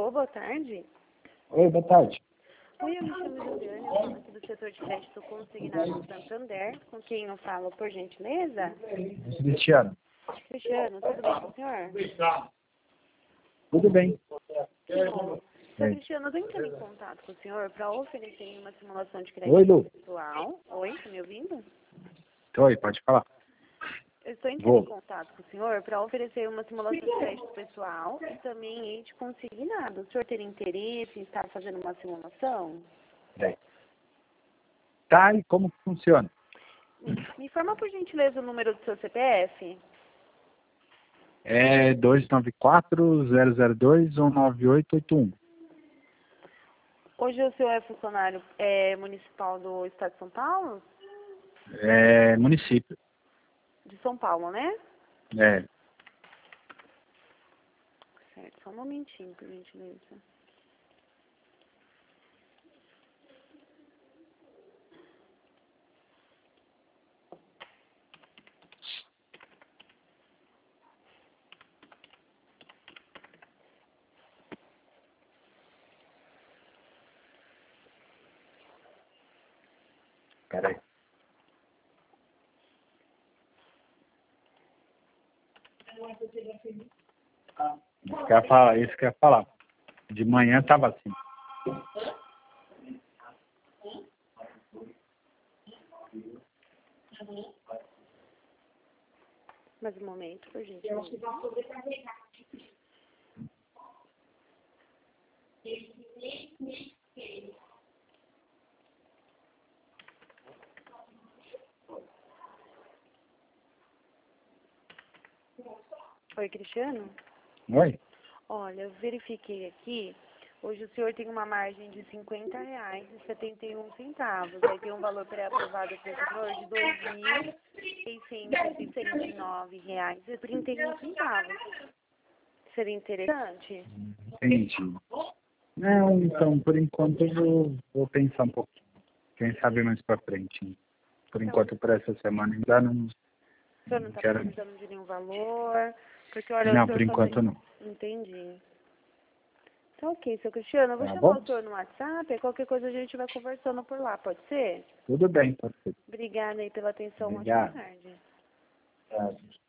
Alô, boa tarde. Oi, boa tarde. Oi, eu me chamo Juliana, eu falo aqui do setor de crédito consignado do Santander. Com quem eu falo, por gentileza? Cristiano. Cristiano, tudo bem com o senhor? Tudo bem. Bom, seu É. Cristiano, eu tô entrando em contato com o senhor para oferecer uma simulação de Oi, Lu. crédito pessoal. Oi, tá me ouvindo? Oi, pode falar. Eu estou entrando Vou. em contato com o senhor para oferecer uma simulação de crédito pessoal e também de consignado. O senhor teria interesse em estar fazendo uma simulação? É. Tá, e como que funciona? Me informa, por gentileza, o número do seu CPF. É 294-002-19881. Hoje o senhor é funcionário municipal do Estado de São Paulo? É município. De São Paulo, né? É. Certo, só um momentinho, por gentileza. Peraí. Isso que eu ia falar. De manhã tava assim. Mais um momento, por gentileza. Oi, Cristiano? Oi? Olha, eu verifiquei aqui. Hoje o senhor tem uma margem de R$50,71. Aí tem um valor pré-aprovado pelo senhor de R$2.629,31. Seria interessante? Entendi. Não, então, por enquanto eu vou pensar um pouquinho. Quem sabe mais pra frente. Por Então, enquanto, por essa semana ainda não o senhor não está quero. precisando de nenhum valor? Porque, olha, o Não, senhor por só enquanto tem... não. Entendi. Então, ok, seu Cristiano, eu vou Tá chamar bom? o senhor no WhatsApp, e qualquer coisa a gente vai conversando por lá, pode ser? Tudo bem, pode ser. Obrigada aí pela atenção, uma ótima Obrigado. tarde. Tá.